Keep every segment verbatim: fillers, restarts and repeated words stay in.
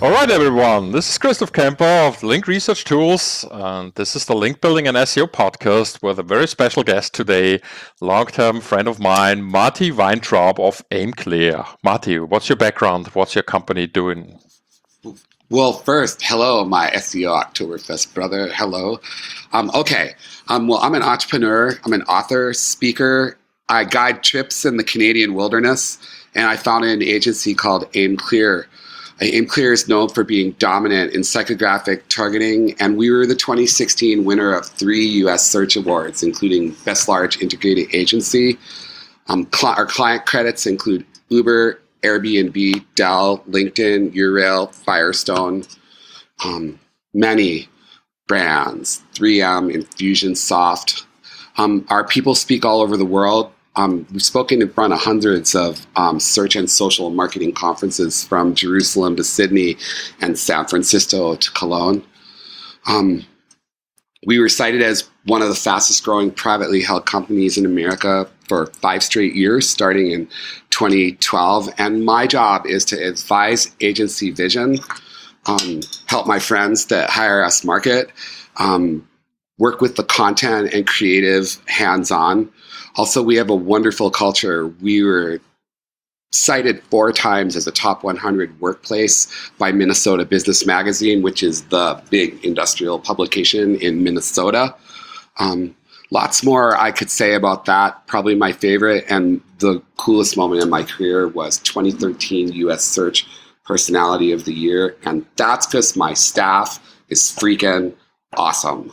All right, everyone. This is Christoph Kemper of Link Research Tools, and this is the Link Building and S E O podcast with a very special guest today, long-term friend of mine, Marty Weintraub of Aimclear. Marty, what's your background? What's your company doing? Well, first, hello, my S E O Oktoberfest brother. Hello. Um, okay. Um, well, I'm an entrepreneur. I'm an author, speaker. I guide trips in the Canadian wilderness, and I founded an agency called Aimclear. Aimclear is known for being dominant in psychographic targeting, and we were the twenty sixteen winner of three U S search awards, including Best Large Integrated Agency. Um, cl- our client credits include Uber, Airbnb, Dell, LinkedIn, Urail, Firestone, um, many brands, three M, Infusionsoft. Um, our people speak all over the world. Um, we've spoken in front of hundreds of um, search and social marketing conferences from Jerusalem to Sydney and San Francisco to Cologne. Um, we were cited as one of the fastest growing privately held companies in America for five straight years, starting in twenty twelve. And my job is to advise agency vision, um, help my friends that hire us market, um, work with the content and creative hands-on. Also, we have a wonderful culture. We were cited four times as a top one hundred workplace by Minnesota Business Magazine, which is the big industrial publication in Minnesota. Um, lots more I could say about that. Probably my favorite and the coolest moment in my career was twenty thirteen U S Search Personality of the Year. And that's because my staff is freaking awesome.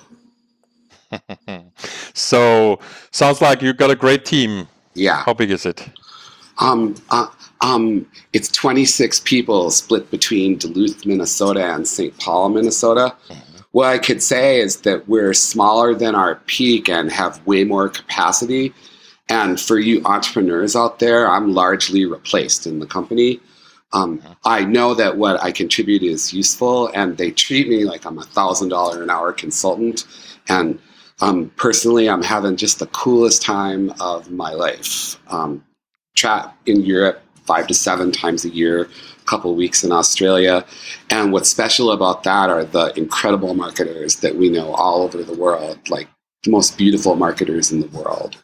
So, sounds like you've got a great team. Yeah. How big is it? Um, uh, um, it's twenty-six people split between Duluth, Minnesota and Saint Paul, Minnesota. Mm-hmm. What I could say is that we're smaller than our peak and have way more capacity. And for you entrepreneurs out there, I'm largely replaced in the company. Um, mm-hmm. I know that what I contribute is useful, and they treat me like I'm a one thousand dollars an hour consultant. And Um, personally, I'm having just the coolest time of my life. Um, chat in Europe five to seven times a year, a couple of weeks in Australia. And what's special about that are the incredible marketers that we know all over the world, like the most beautiful marketers in the world.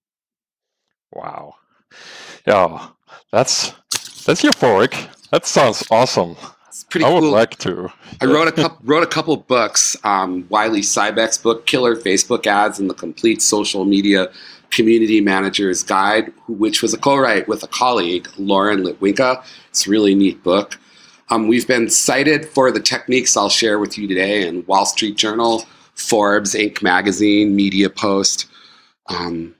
Wow. Yeah, that's that's euphoric. That sounds awesome. It's pretty I cool. would like to. I wrote a couple, wrote a couple books. Um, Wiley Sybeck's book, Killer Facebook Ads and the Complete Social Media Community Manager's Guide, which was a co-write with a colleague, Lauren Litwinka. It's a really neat book. Um, we've been cited for the techniques I'll share with you today in Wall Street Journal, Forbes, Inc. Magazine, Media Post. Um,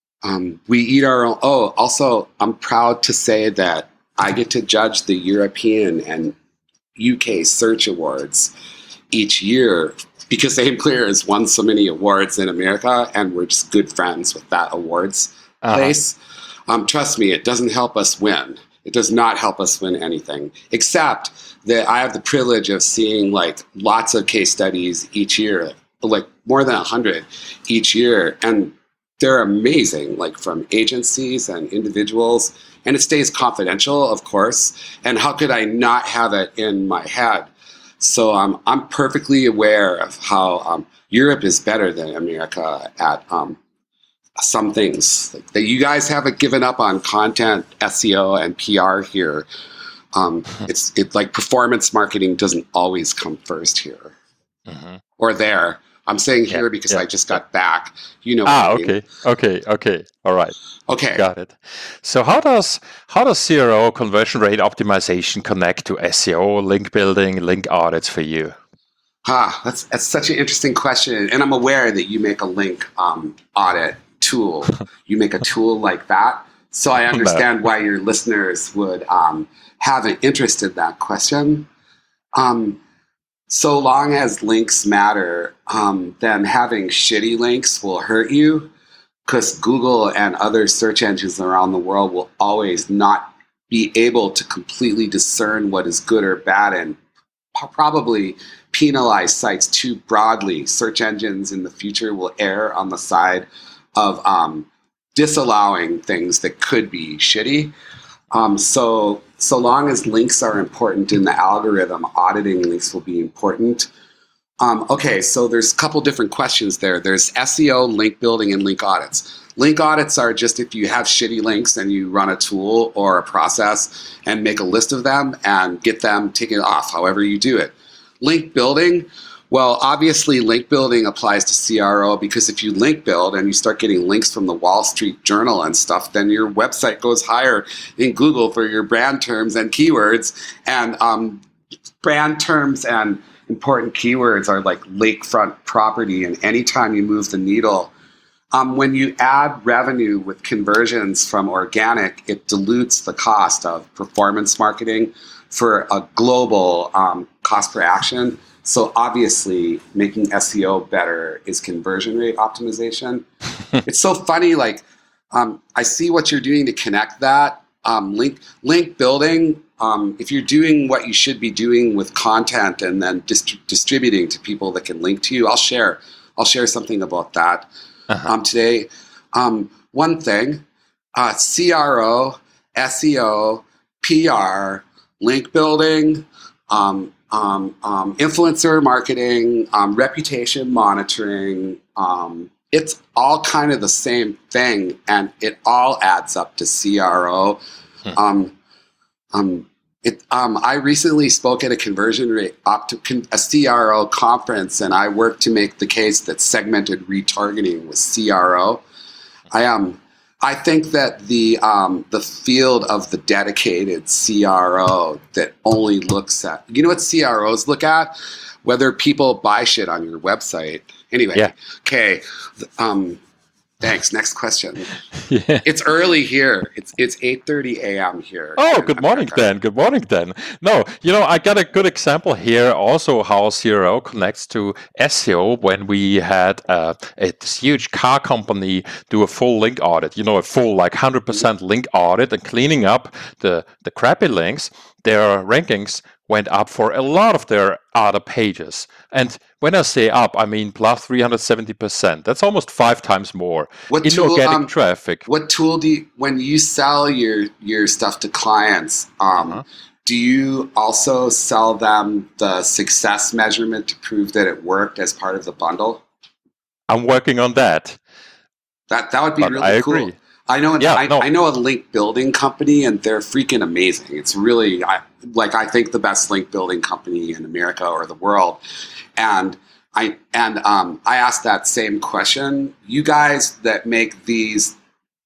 um, we eat our own. Oh, also, I'm proud to say that I get to judge the European and U K Search Awards each year because Aimclear has won so many awards in America, and we're just good friends with that awards uh-huh. place. Um, trust me, it doesn't help us win. It does not help us win anything, except that I have the privilege of seeing like lots of case studies each year, like more than a hundred each year, and they're amazing, like from agencies and individuals. And it stays confidential, of course. And how could I not have it in my head? So um, I'm perfectly aware of how um, Europe is better than America at um, some things. Like, that you guys haven't given up on content, S E O, and P R here. Um, it's it, like performance marketing doesn't always come first here mm-hmm. or there. I'm saying here yeah, because yeah. I just got back. You know. Ah, what I mean. okay, okay, okay. All right. Okay. Got it. So how does how does C R O, conversion rate optimization, connect to S E O, link building, link audits for you? Ah, that's that's such an interesting question, and I'm aware that you make a link um, audit tool. You make a tool like that, so I understand why your listeners would um, have an interest in that question. Um, So long as links matter, um, then having shitty links will hurt you, because Google and other search engines around the world will always not be able to completely discern what is good or bad and probably penalize sites too broadly. Search engines in the future will err on the side of um, disallowing things that could be shitty. Um, so so long as links are important in the algorithm, auditing links will be important. Um, okay, so there's a couple different questions there. There's S E O, link building, and link audits. Link audits are just if you have shitty links and you run a tool or a process and make a list of them and get them taken off, however you do it. Link building, well, obviously link building applies to C R O because if you link build and you start getting links from the Wall Street Journal and stuff, then your website goes higher in Google for your brand terms and keywords. And um, brand terms and important keywords are like lakefront property, and anytime you move the needle, um, when you add revenue with conversions from organic, it dilutes the cost of performance marketing for a global um, cost per action. So obviously making S E O better is conversion rate optimization. It's so funny, like um, I see what you're doing to connect that. Um, link link building, um, if you're doing what you should be doing with content and then dist- distributing to people that can link to you, I'll share. I'll share something about that uh-huh. um, today. Um, one thing, uh, C R O, S E O, P R, link building, um, um, um, influencer marketing, um, reputation monitoring, um, it's all kind of the same thing, and it all adds up to C R O. Hmm. Um, um, it, um, I recently spoke at a conversion rate, opt- a C R O conference, and I worked to make the case that segmented retargeting was C R O. I um, I think that the um, the field of the dedicated C R O that only looks at, you know what C R Os look at? Whether people buy shit on your website. Anyway, yeah. Okay. Um, thanks. Next question. Yeah. It's early here. It's it's eight thirty a.m. here. Oh, good morning, Dan. Good morning, Dan. No, you know, I got a good example here also how C R O connects to S E O when we had uh, a this huge car company do a full link audit, you know, a full like one hundred percent link audit and cleaning up the, the crappy links. Their rankings went up for a lot of their other pages. And when I say up, I mean plus three hundred seventy percent. That's almost five times more what in tool, organic um, traffic. What tool do you, when you sell your, your stuff to clients, um, uh-huh. do you also sell them the success measurement to prove that it worked as part of the bundle? I'm working on that. That that would be but really I cool. Agree. I know. Yeah, I, no. I know a link building company, and they're freaking amazing. It's really I, like I think the best link building company in America or the world. And I and um, I asked that same question. You guys that make these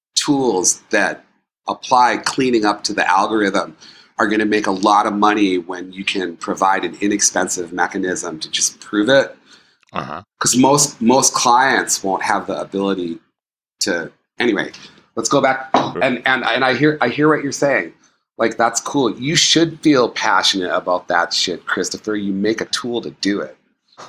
tools that apply cleaning up to the algorithm are going to make a lot of money when you can provide an inexpensive mechanism to just prove it. Because uh-huh. most most clients won't have the ability to. Anyway. Let's go back and, and and I hear I hear what you're saying. Like that's cool. You should feel passionate about that shit, Christopher. You make a tool to do it.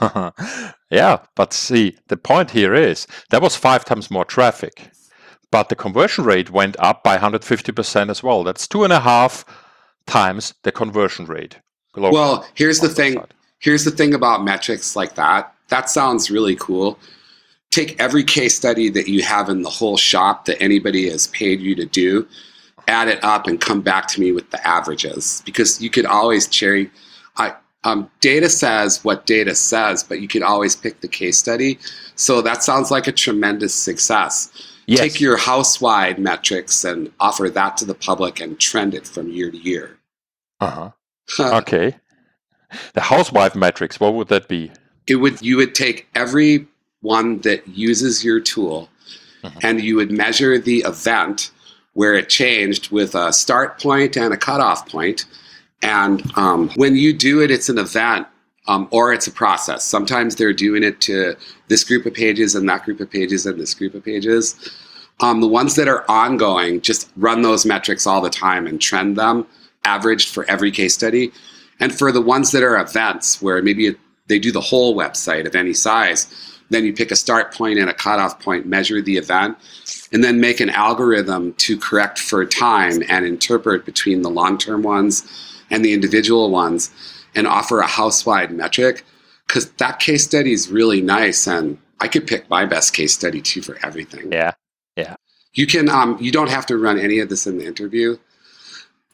Yeah, but see, the point here is that was five times more traffic, but the conversion rate went up by one hundred fifty percent as well. That's two and a half times the conversion rate. Well, here's the thing. Side. Here's the thing about metrics like that. That sounds really cool. Take every case study that you have in the whole shop that anybody has paid you to do, add it up and come back to me with the averages, because you could always cherry. I, um, data says what data says, but you could always pick the case study. So that sounds like a tremendous success. Yes. Take your house-wide metrics and offer that to the public and trend it from year to year. Uh-huh. Okay. The housewife metrics, what would that be? It would you would take every one that uses your tool, uh-huh. and you would measure the event where it changed with a start point and a cutoff point. And um, when you do it, it's an event um, or it's a process. Sometimes they're doing it to this group of pages and that group of pages and this group of pages. Um, the ones that are ongoing, just run those metrics all the time and trend them, averaged for every case study. And for the ones that are events, where maybe it, they do the whole website of any size, then you pick a start point and a cutoff point, measure the event, and then make an algorithm to correct for time and interpret between the long-term ones and the individual ones and offer a house-wide metric. Because that case study is really nice, and I could pick my best case study too for everything. Yeah, yeah. You can. Um, you don't have to run any of this in the interview.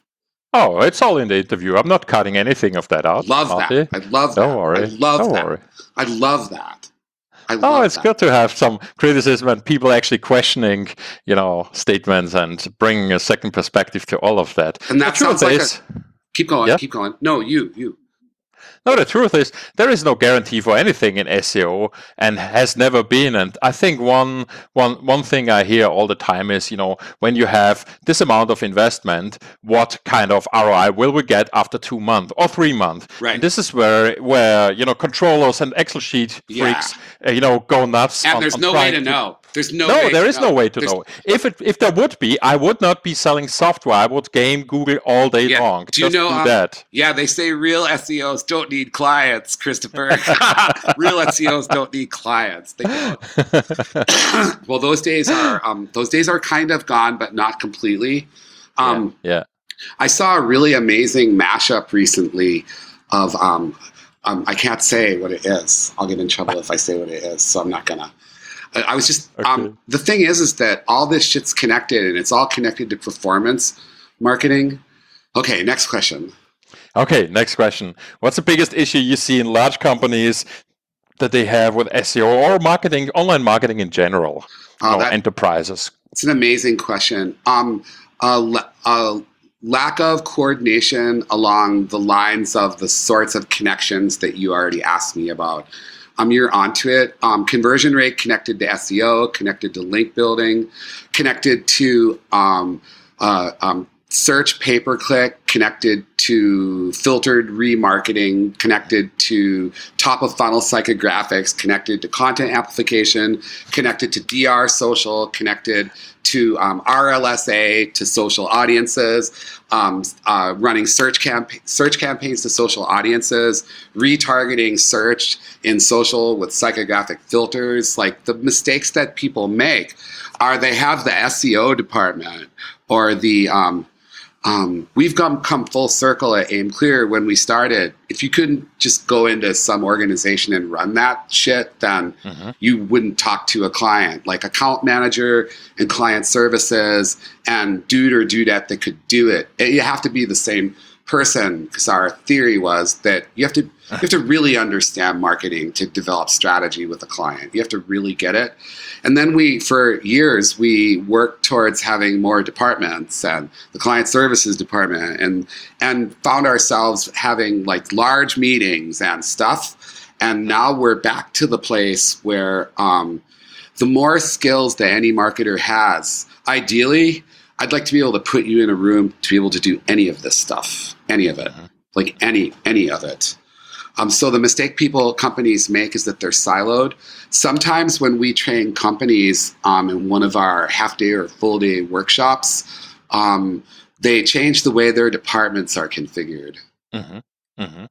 Oh, it's all in the interview. I'm not cutting anything of that out, Love Marty. that. I love Don't that. worry. I love Don't that. worry. I love that. I Oh, love it's that. good to have some criticism and people actually questioning, you know, statements and bringing a second perspective to all of that. And The that truth sounds like is, a. Keep going. yeah. Keep going. No, you. You. No, the truth is there is no guarantee for anything in S E O and has never been. And I think one one one thing I hear all the time is, you know, when you have this amount of investment, what kind of R O I will we get after two months or three months? Right. And this is where where you know controllers and Excel sheet Yeah. freaks, uh, you know, go nuts. And on, there's on no way trying to know. There's no. No, way there to is know. no way to There's- know. If it if there would be, I would not be selling software. I would game Google all day Yeah. long. Do you Just know, do um, that. Yeah, they say real S E Os don't need clients, Christopher. Real S E Os don't need clients. They don't. Well, those days are um, those days are kind of gone, but not completely. Um, yeah. yeah. I saw a really amazing mashup recently of um, um, I can't say what it is. I'll get in trouble if I say what it is, so I'm not gonna. I, I was just Okay. um, the thing is, is that all this shit's connected, and it's all connected to performance marketing. Okay, next question. Okay, next question. What's the biggest issue you see in large companies that they have with S E O or marketing, online marketing in general, Oh, or that- enterprises? It's an amazing question. Um, a, la- a lack of coordination along the lines of the sorts of connections that you already asked me about. Um, you're onto it. Um, conversion rate connected to S E O, connected to link building, connected to um, uh, um, search pay per click, connected to filtered remarketing, connected to top of funnel psychographics, connected to content amplification, connected to D R social, connected to um, R L S A, to social audiences, um, uh, running search campa- search campaigns to social audiences, retargeting search in social with psychographic filters. Like the mistakes that people make are they have the S E O department or the um, Um, we've come, come full circle at Aim Clear when we started. If you couldn't just go into some organization and run that shit, then Mhm. you wouldn't talk to a client. Like account manager and client services and dude or dudette that could do it. You have to be the same person, because our theory was that you have to you have to really understand marketing to develop strategy with a client. You have to really get it. And then we, for years, we worked towards having more departments and the client services department, and and found ourselves having like large meetings and stuff. And now we're back to the place where um, the more skills that any marketer has, ideally, I'd like to be able to put you in a room to be able to do any of this stuff, any of it, like any any of it. Um, so the mistake people, companies make is that they're siloed. Sometimes when we train companies um, in one of our half-day or full-day workshops, um, they change the way their departments are configured. Mm-hmm. Mm-hmm.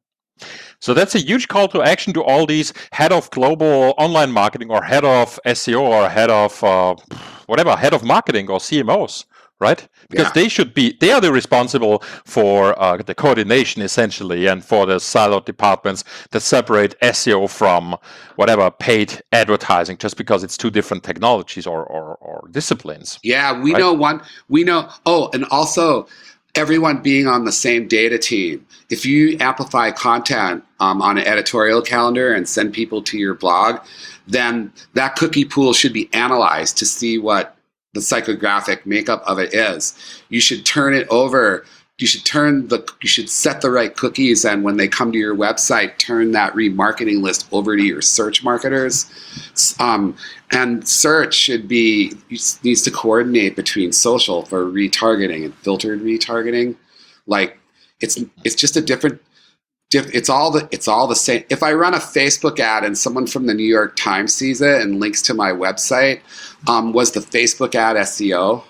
So that's a huge call to action to all these head of global online marketing or head of S E O or head of uh, whatever, head of marketing or C M Os, right? Because Yeah. they should be, they are the responsible for uh, the coordination essentially and for the siloed departments that separate S E O from whatever paid advertising just because it's two different technologies or, or, or disciplines. Yeah, we Right. know one. We know. Oh, and also everyone being on the same data team. If you amplify content um, on an editorial calendar and send people to your blog, then that cookie pool should be analyzed to see what the psychographic makeup of it is. You should turn it over. You should turn the. You should set the right cookies, and when they come to your website, turn that remarketing list over to your search marketers. Um, and search should be needs to coordinate between social for retargeting and filtered retargeting. Like it's it's just a different. Diff, it's all the it's all the same. If I run a Facebook ad and someone from the New York Times sees it and links to my website, um, was the Facebook ad S E O?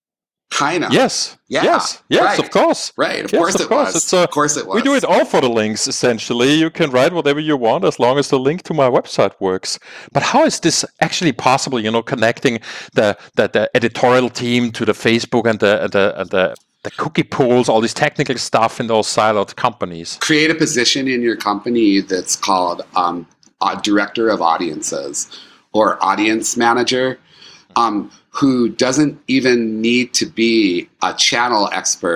Kind of. Yes. Yeah, Yes. Yes. right. Of course. Right. Of Yes, course of it course. was. It's a- of course it was. We do it all for the links, essentially. You can write whatever you want as long as the link to my website works. But how is this actually possible, you know, connecting the, the, the editorial team to the Facebook and the, the, and the, the cookie pools, all this technical stuff in those siloed companies? Create a position in your company that's called um, uh, Director of Audiences or Audience Manager, um, who doesn't even need to be a channel expert,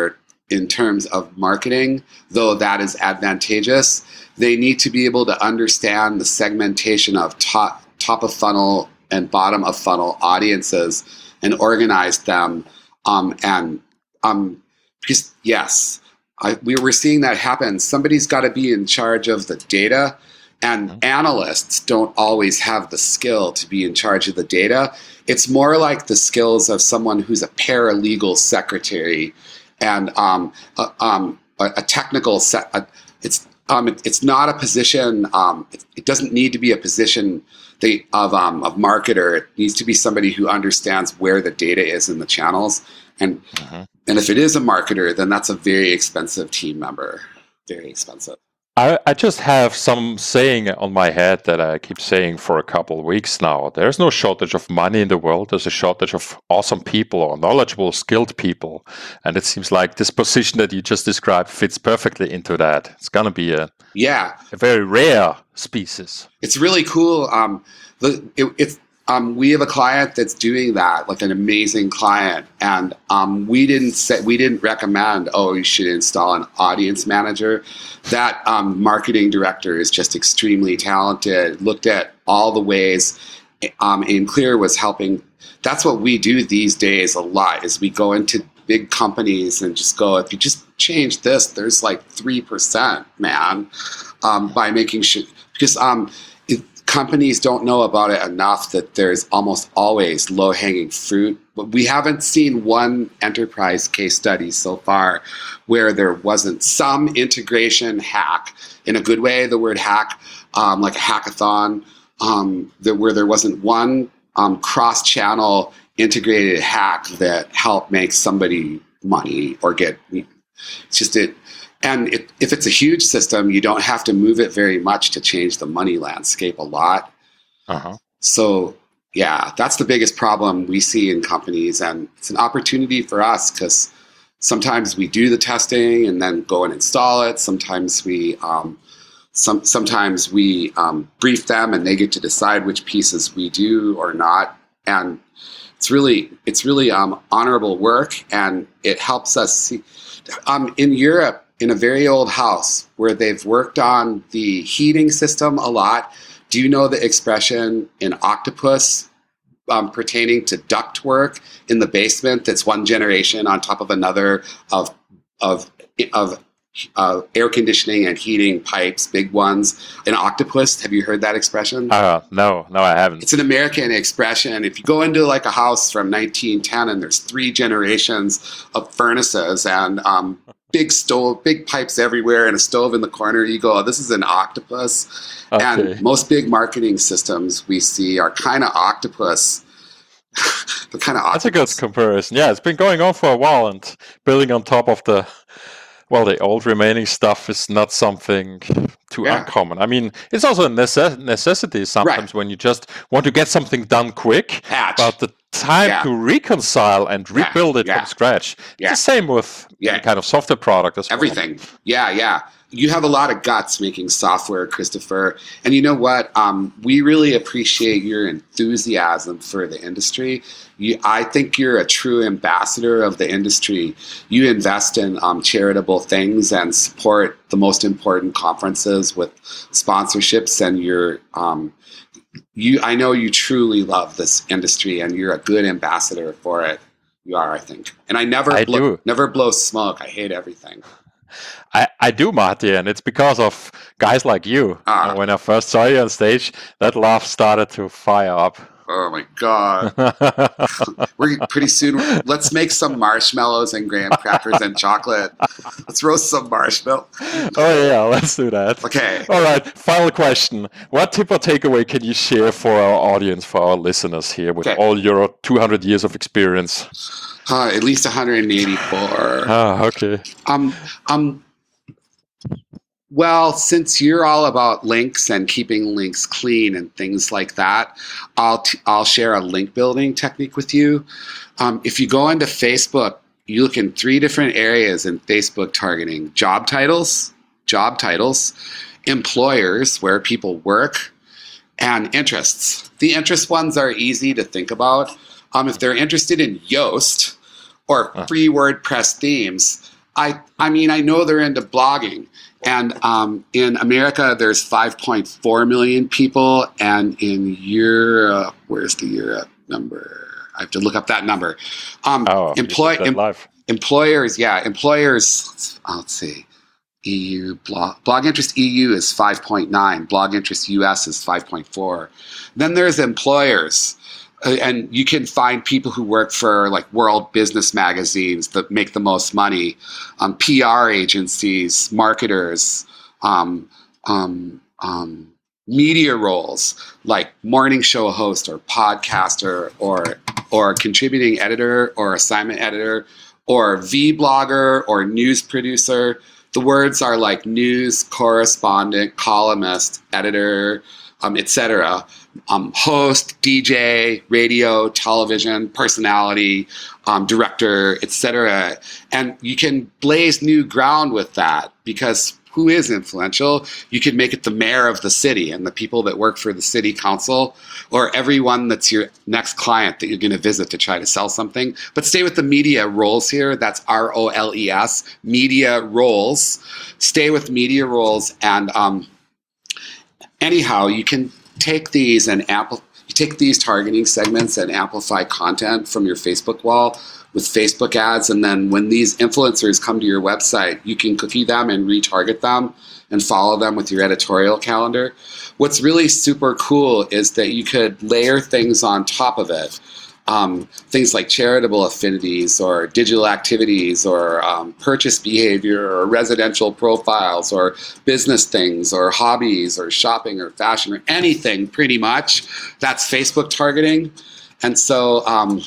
in terms of marketing, though that is advantageous. They need to be able to understand the segmentation of top top of funnel and bottom of funnel audiences and organize them. Um, and um, because yes, I, we we're seeing that happen. Somebody's got to be in charge of the data, and mm-hmm. analysts don't always have the skill to be in charge of the data. It's more like the skills of someone who's a paralegal secretary and um, a, um, a, a technical set. A, it's um, it, it's not a position. Um, it, it doesn't need to be a position they, of um, of marketer. It needs to be somebody who understands where the data is in the channels. And mm-hmm. and if it is a marketer, then that's a very expensive team member. Very expensive. I, I just have some saying on my head that I keep saying for a couple of weeks now. There's no shortage of money in the world. There's a shortage of awesome people or knowledgeable, skilled people. And it seems like this position that you just described fits perfectly into that. It's going to be a, yeah. a very rare species. It's really cool. Um, the, it, it's Um, we have a client that's doing that, like an amazing client, and um, we didn't say we didn't recommend. Oh, you should install an audience manager. That um, marketing director is just extremely talented. Looked at all the ways, um, and Clear was helping. That's what we do these days a lot. Is we go into big companies and just go, if you just change this, there's like three percent, man, um, by making sure because. Um, Companies don't know about it enough that there's almost always low-hanging fruit. But we haven't seen one enterprise case study so far where there wasn't some integration hack, in a good way, the word hack, um, like a hackathon, um, that where there wasn't one um, cross-channel integrated hack that helped make somebody money or get, it's just it. And it, if it's a huge system, you don't have to move it very much to change the money landscape a lot. Uh-huh. So, yeah, that's the biggest problem we see in companies. And it's an opportunity for us because sometimes we do the testing and then go and install it. Sometimes we um, some, sometimes we um, brief them and they get to decide which pieces we do or not. And it's really it's really um, honorable work, and it helps us see. Um, in Europe, in a very old house where they've worked on the heating system a lot. Do you know the expression in Octopus um, pertaining to ductwork in the basement that's one generation on top of another of of of uh, air conditioning and heating pipes, big ones? In Octopus, have you heard that expression? Uh, no, no, I haven't. It's an American expression. If you go into like a house from nineteen ten and there's three generations of furnaces and um, big stove, big pipes everywhere, and a stove in the corner, you go, oh, this is an octopus. Okay. And most big marketing systems we see are kind of octopus. the kind of octopus. That's a good comparison. Yeah, it's been going on for a while, and building on top of the, well, the old remaining stuff is not something too yeah. uncommon. I mean, it's also a necess- necessity sometimes right. when you just want to get something done quick, Patch. but the time yeah. to reconcile and rebuild yeah. it yeah. from scratch. Yeah. It's the same with yeah. any kind of software product as well. Everything. Yeah, yeah. You have a lot of guts making software, Christopher. And you know what? Um, we really appreciate your enthusiasm for the industry. You, I think you're a true ambassador of the industry. You invest in um, charitable things and support the most important conferences with sponsorships, and you're um, You, I know you truly love this industry, and you're a good ambassador for it. You are, I think. And I never, I blow, do. never blow smoke. I hate everything. I, I do, Marty, and it's because of guys like you. Ah. When I first saw you on stage, that laugh started to fire up. Oh my God. We're pretty soon. Let's make some marshmallows and graham crackers and chocolate. Let's roast some marshmallow. Oh yeah, let's do that. Okay. All right. Final question. What tip or takeaway can you share for our audience, for our listeners here with okay. all your two hundred years of experience? Uh, at least one hundred eighty-four. Ah, okay. Um, um, Well, since you're all about links and keeping links clean and things like that, I'll t- I'll share a link building technique with you. Um, if you go into Facebook, you look in three different areas in Facebook targeting: job titles, job titles, employers, where people work, and interests. The interest ones are easy to think about. Um, if they're interested in Yoast or free WordPress themes, I I mean, I know they're into blogging. And um, in America, there's five point four million people. And in Europe, where's the Europe number? I have to look up that number. Um, Oh, you employ, did that em, live. employers, yeah, employers, uh, let's see. E U, blog, blog interest E U is five point nine. Blog interest U S is five point four. Then there's employers. Uh, and you can find people who work for like world business magazines that make the most money, um, P R agencies, marketers, um, um, um, media roles like morning show host or podcaster or or contributing editor or assignment editor or V blogger or news producer. The words are like news correspondent, columnist, editor, um, et cetera. Um, host, D J, radio, television, personality, um, director, et cetera. And you can blaze new ground with that because who is influential? You could make it the mayor of the city and the people that work for the city council or everyone that's your next client that you're going to visit to try to sell something. But stay with the media roles here. That's R O L E S, media roles. Stay with media roles. And um, anyhow, you can take these and ampl- you take these targeting segments and amplify content from your Facebook wall with Facebook ads. And then when these influencers come to your website, you can cookie them and retarget them and follow them with your editorial calendar. What's really super cool is that you could layer things on top of it. Um, things like charitable affinities or digital activities or um, purchase behavior or residential profiles or business things or hobbies or shopping or fashion or anything pretty much. That's Facebook targeting. And so um,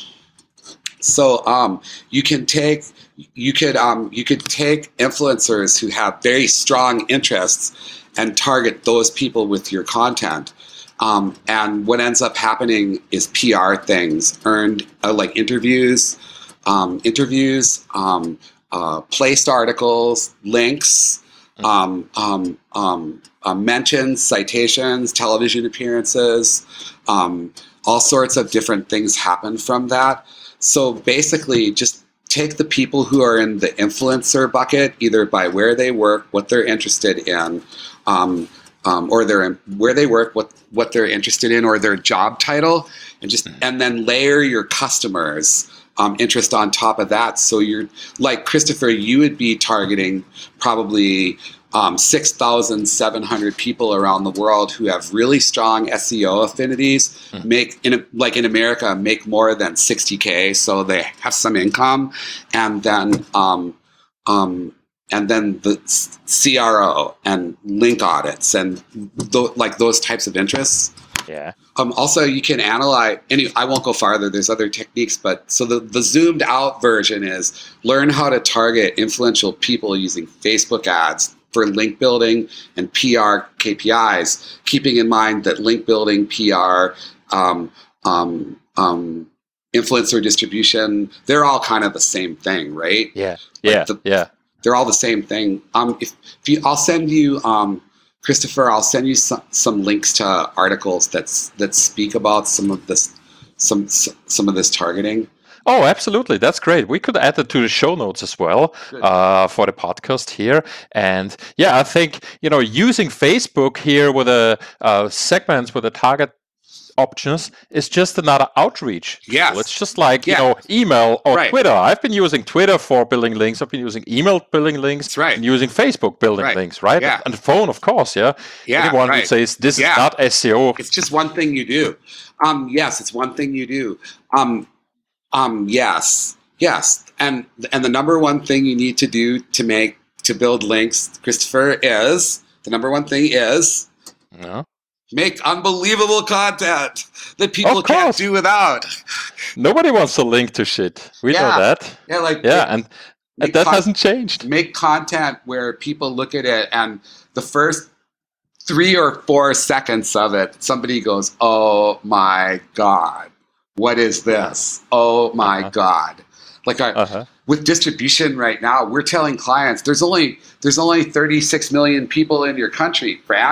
so um, you can take you could um, you could take influencers who have very strong interests and target those people with your content. Um, and what ends up happening is P R things, earned uh, like interviews, um, interviews, um, uh, placed articles, links, um, um, um, uh, mentions, citations, television appearances, um, all sorts of different things happen from that. So basically, just take the people who are in the influencer bucket, either by where they work, what they're interested in, um, Um, or they're where they work, what what they're interested in, or their job title, and just and then layer your customers' um, interest on top of that. So you're like Christopher, you would be targeting probably um, six thousand seven hundred people around the world who have really strong S E O affinities. Mm-hmm. Make in a, like in America, make more than sixty K, so they have some income, and then. Um, um, And then the C R O and link audits and th- like those types of interests. Yeah. Um, also, you can analyze. Any, I won't go farther. There's other techniques, but so the, the zoomed out version is learn how to target influential people using Facebook ads for link building and P R K P Is. Keeping in mind that link building, P R, um, um, um, influencer distribution, they're all kind of the same thing, right? Yeah. Like yeah. The, yeah. They're all the same thing. Um, if, if you, I'll send you, um, Christopher, I'll send you some, some links to articles that's that speak about some of this, some some of this targeting. Oh, absolutely. That's great. We could add it to the show notes as well uh, for the podcast here. And yeah, I think, you know, using Facebook here with a uh, segments with a target options is just another outreach. Yeah, it's just like yeah. you know email or right. Twitter. I've been using Twitter for building links. I've been using email building links. That's right. And using Facebook building right. links. Right. Yeah. And the phone, of course. Yeah. Yeah. Anyone right. who says this yeah. is not S E O. It's just one thing you do. Um. Yes, it's one thing you do. Um. Um. Yes. Yes. And and the number one thing you need to do to make to build links, Christopher, is the number one thing is. Yeah. Make unbelievable content that people can't do without. Nobody wants to link to shit. We yeah. know that. Yeah, like yeah, make, and, and that con- hasn't changed. Make content where people look at it and the first three or four seconds of it, somebody goes, "Oh my God, what is this? Oh my uh-huh. God!" Like our, uh-huh. with distribution right now, we're telling clients there's only there's only thirty-six million people in your country, France.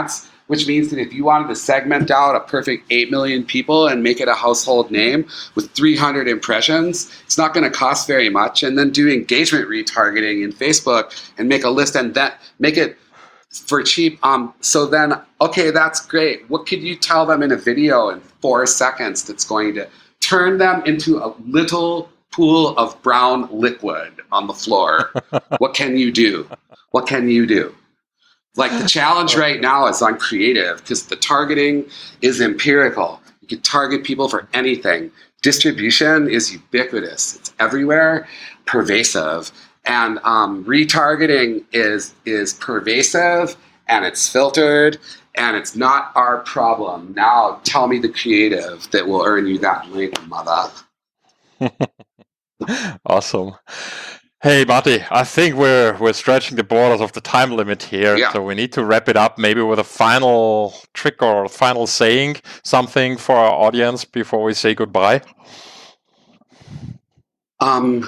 which means that if you wanted to segment out a perfect eight million people and make it a household name with three hundred impressions, it's not going to cost very much. And then do engagement retargeting in Facebook and make a list and that make it for cheap. Um, so then, okay, that's great. What could you tell them in a video in four seconds that's going to turn them into a little pool of brown liquid on the floor? What can you do? What can you do? Like the challenge right now is on creative because the targeting is empirical. You can target people for anything. Distribution is ubiquitous. It's everywhere, pervasive. And um, retargeting is is pervasive and it's filtered and it's not our problem. Now tell me the creative that will earn you that link, mother. Awesome. Hey, Marty, I think we're we're stretching the borders of the time limit here, Yeah. so we need to wrap it up maybe with a final trick or final saying, something for our audience before we say goodbye. Um,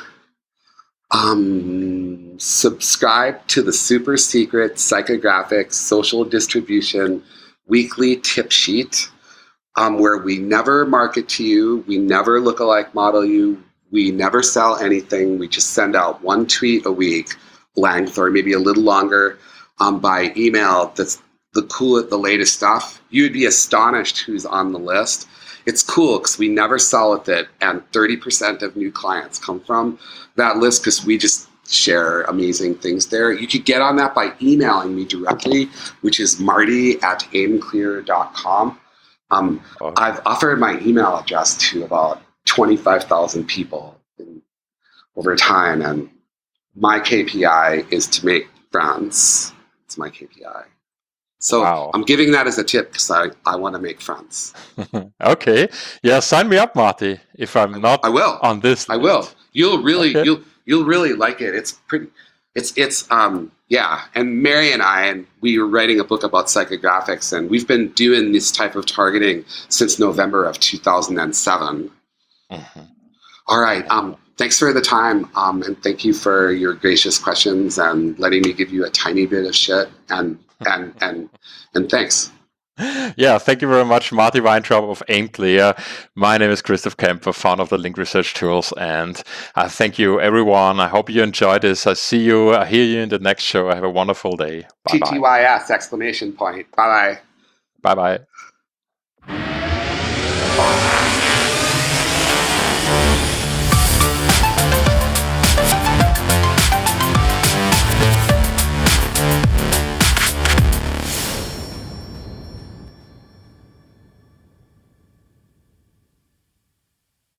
um, subscribe to the super secret psychographic social distribution weekly tip sheet, um, where we never market to you, we never lookalike model you, we never sell anything. We just send out one tweet a week, length or maybe a little longer, um, by email. That's the cool, the latest stuff. You'd be astonished who's on the list. It's cool because we never sell with it, and thirty percent of new clients come from that list because we just share amazing things there. You could get on that by emailing me directly, which is marty at aimclear dot com. Um, Oh. I've offered my email address to about twenty-five thousand people in, over time, and my K P I is to make friends. It's my K P I. So Wow. I'm giving that as a tip because I, I want to make friends. Okay. Yeah, sign me up, Marty, if I'm not I will. on this I list. will. You'll really Okay. you'll you'll really like it. It's pretty. It's it's um yeah. And Mary and I and we were writing a book about psychographics, and we've been doing this type of targeting since November of two thousand seven. Mhm. All right. Um, thanks for the time, um, and thank you for your gracious questions and letting me give you a tiny bit of shit. And and and and thanks. Yeah, thank you very much, Marty Weintraub of AimClear. My name is Christoph Kemper, founder of the Link Research Tools, and I thank you, everyone. I hope you enjoyed this. I see you, I hear you in the next show. Have a wonderful day. T Bye T bye. Y S exclamation point. Bye bye. Bye bye.